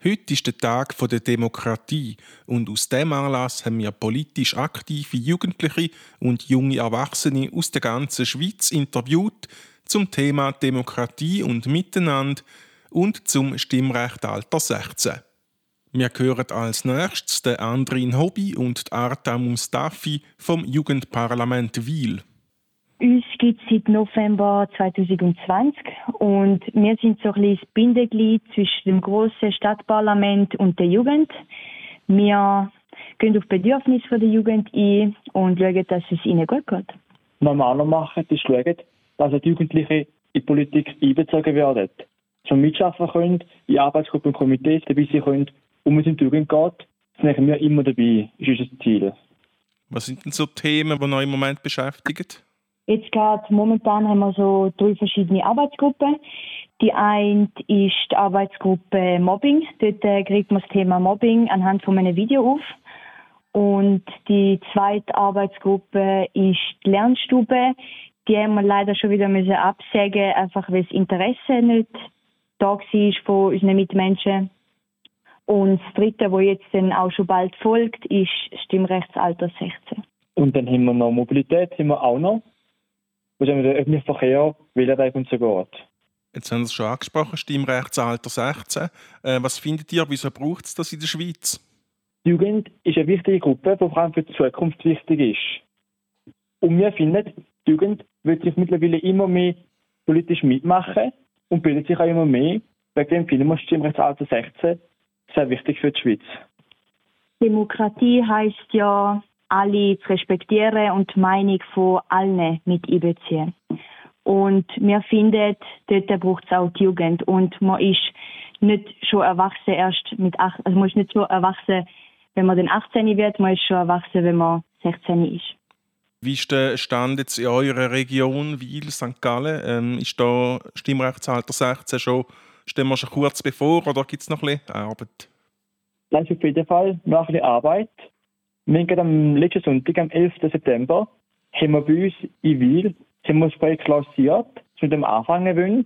Heute ist der Tag der Demokratie und aus diesem Anlass haben wir politisch aktive Jugendliche und junge Erwachsene aus der ganzen Schweiz interviewt zum Thema Demokratie und Miteinander und zum Stimmrechtsalter 16. Wir hören als nächstes den Andrin Hobby und Arta Mustafi vom Jugendparlament Wil. Uns gibt es seit November 2020 und wir sind so ein bisschen das Bindeglied zwischen dem grossen Stadtparlament und der Jugend. Wir gehen auf die Bedürfnisse der Jugend ein und schauen, dass es ihnen gut geht. Was wir auch noch machen, ist schauen, dass die Jugendlichen in die Politik einbezogen werden. Dass wir mitschaffen können, in Arbeitsgruppen und Komitees dabei sein können, um es in die Jugend geht. Das sind wir immer dabei, ist unser Ziel. Was sind denn so Themen, die euch im Moment beschäftigen? Jetzt gerade momentan haben wir so 3 verschiedene Arbeitsgruppen. Die eine ist die Arbeitsgruppe Mobbing. Dort kriegt man das Thema Mobbing anhand von einem Video auf. Und die zweite Arbeitsgruppe ist die Lernstube. Die haben wir leider schon wieder absagen, einfach weil das Interesse nicht da war von unseren Mitmenschen. Und das dritte, das jetzt dann auch schon bald folgt, ist Stimmrechtsalter 16. Und dann haben wir noch Mobilität, haben wir auch noch. Was haben wir den öffentlichen Verkehr, Wählerweg und so geht. Jetzt haben Sie es schon angesprochen, Stimmrechtsalter 16. Was findet ihr, wieso braucht es das in der Schweiz? Die Jugend ist eine wichtige Gruppe, die vor allem für die Zukunft wichtig ist. Und wir finden, die Jugend will sich mittlerweile immer mehr politisch mitmachen und bildet sich auch immer mehr. Wegen dem finden wir Stimmrechtsalter 16 sehr wichtig für die Schweiz. Demokratie heisst ja, alle zu respektieren und die Meinung von allen mit einbeziehen. Und wir finden, dort braucht es auch die Jugend. Und man ist nicht schon erwachsen erst mit 8, also man ist nicht so erwachsen, wenn man dann 18 wird, man ist schon erwachsen, wenn man 16 ist. Wie ist der Stand jetzt in eurer Region, Wil, St. Gallen? Ist da Stimmrechtsalter 16 schon, stehen wir schon kurz bevor oder gibt es noch ein bisschen Arbeit? Das ist auf jeden Fall noch ein bisschen Arbeit. Wir haben am letzten Sonntag, am 11. September, haben wir bei uns in Wil das Projekt lanciert, das wir mit dem anfangen wollen.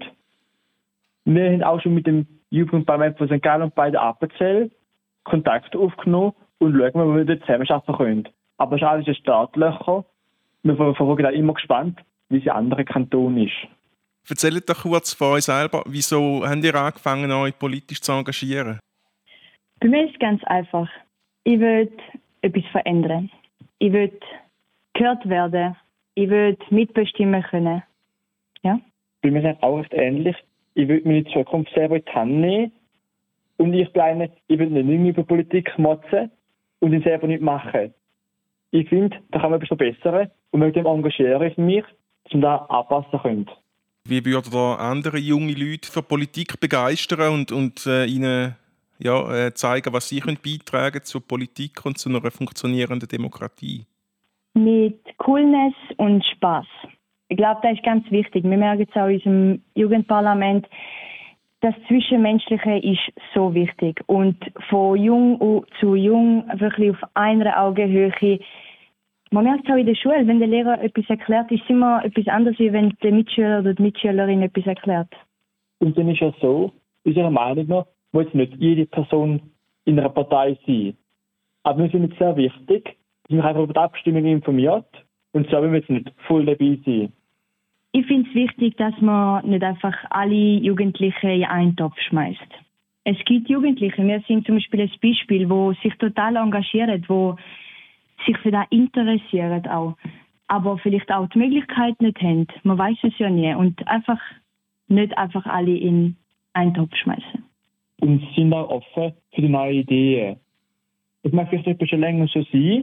Wir haben auch schon mit dem Jugendparlament von St. Gallen und bei der Appenzell Kontakt aufgenommen und schauen, wie wir dort zusammenarbeiten können. Aber es ist alles ein Startlöcher. Wir verfolgen auch immer gespannt, wie es in anderen Kantonen ist. Erzählt doch kurz von euch selber, wieso habt ihr angefangen, euch politisch zu engagieren? Bei mir ist es ganz einfach. Ich will etwas verändern. Ich will gehört werden. Ich will mitbestimmen können. Ja? Bei mir ist es auch recht ähnlich. Ich will meine Zukunft selber in die Hand nehmen. Und ich will nicht mehr über Politik motzen und ihn selber nicht machen. Ich finde, da kann man etwas verbessern und mit dem engagiere ich mich, dass wir das anpassen können. Wie würdet ihr andere junge Leute für Politik begeistern und ihnen zeigen, was sie beitragen können zur Politik und zu einer funktionierenden Demokratie? Mit Coolness und Spass. Ich glaube, das ist ganz wichtig. Wir merken es auch in unserem Jugendparlament. Das Zwischenmenschliche ist so wichtig. Und von jung zu jung, wirklich auf einer Augenhöhe. Man merkt es auch in der Schule, wenn der Lehrer etwas erklärt, ist es immer etwas anderes, als wenn der Mitschüler oder die Mitschülerin etwas erklärt. Und dann ist ja so, unserer Meinung nach, muss nicht jede Person in einer Partei sein. Aber wir finden es sehr wichtig, dass man einfach über die Abstimmung informiert und so wollen wir jetzt nicht voll dabei sein. Ich finde es wichtig, dass man nicht einfach alle Jugendlichen in einen Topf schmeißt. Es gibt Jugendliche, wir sind zum Beispiel ein Beispiel, die sich total engagieren, die sich für das interessieren auch, aber vielleicht auch die Möglichkeit nicht haben. Man weiß es ja nie. Und nicht einfach alle in einen Topf schmeißen. Und sind auch offen für die neuen Ideen. Es mag vielleicht etwas schon länger so sein,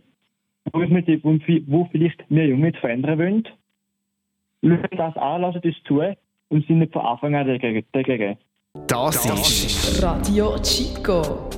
wo vielleicht wir Junge verändern wollen. Schauen das an, lassen uns zu und sind nicht von Anfang an dagegen. Das ist Radio Chico.